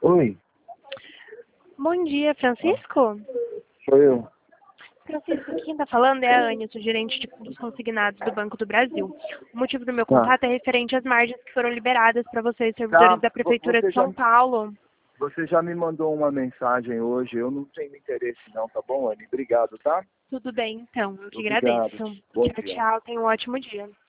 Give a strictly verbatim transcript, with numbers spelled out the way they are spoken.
Oi, Bom dia, Francisco. sou eu. Francisco, quem está falando é a Anne, sou gerente de fundos consignados do Banco do Brasil. O motivo do meu Tá. contato é referente às margens que foram liberadas para vocês, servidores Tá, da vo- Prefeitura você de já, São Paulo. você já me mandou uma mensagem hoje, eu não tenho interesse não, tá bom, Anny? Obrigado, tá? Tudo bem, então, eu que Obrigado. agradeço. Bom Tchau, dia. tchau, tenha um ótimo dia.